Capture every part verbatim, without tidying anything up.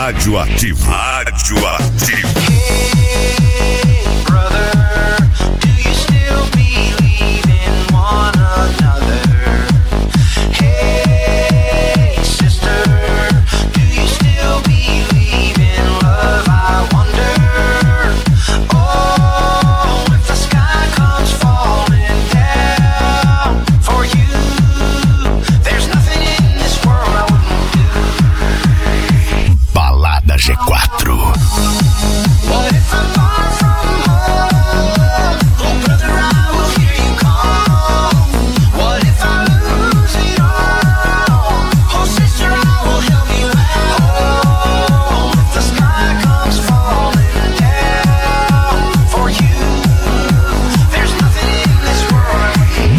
Radioativo. Radioativo. Hey, brother, do you still believe in one another? Hey, sister, do you still believe in love? I wonder. Oh, if the sky comes falling down for you, there's nothing in this world I wouldn't do. Balada G quatro. What if I'm far from home? Oh, brother, I will hear you call. What if I lose it all? Oh, sister, I will help you out. If the sky comes falling down for you, there's nothing in this world I wouldn't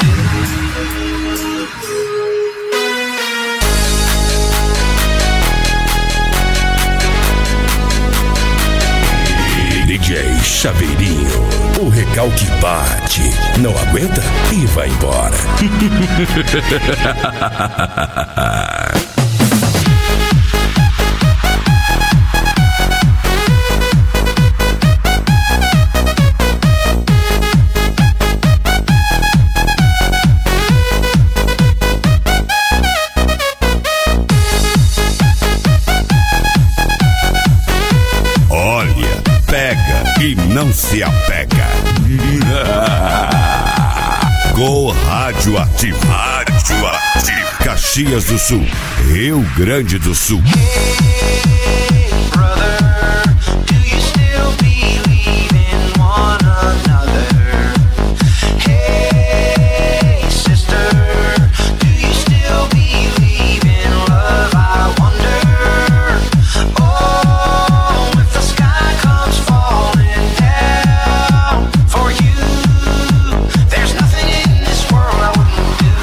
D J Chaveirinho, o recalque bate, não aguenta e vai embora. Olha, pega e não se apega. Go Radioativo. Radioativo. Caxias do Sul, Rio Grande do Sul. Hey, brother, do you still believe in one another? Hey, sister, do you still believe in love? I wonder. Oh, if the sky comes falling down for you, there's nothing in this world I wouldn't do.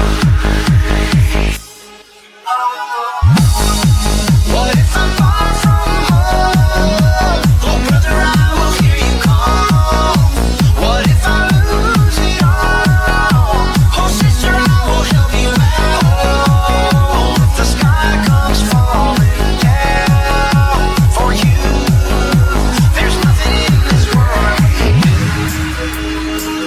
What if I'm far from home? Oh, brother, I will hear you call. What if I lose it all? Oh, sister, I will help you out. If the sky comes falling down for you, there's nothing in this world I wouldn't do.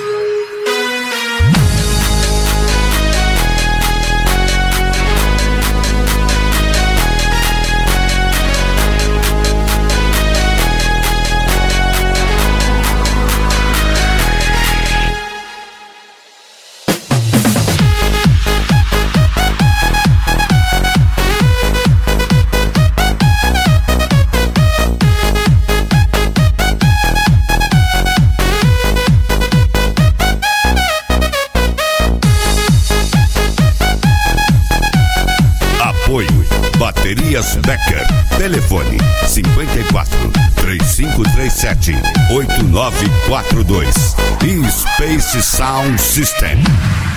Apoio Baterias Becker. Telefone cinquenta e quatro, três cinco três sete, oito nove quatro dois. E Space Sound System.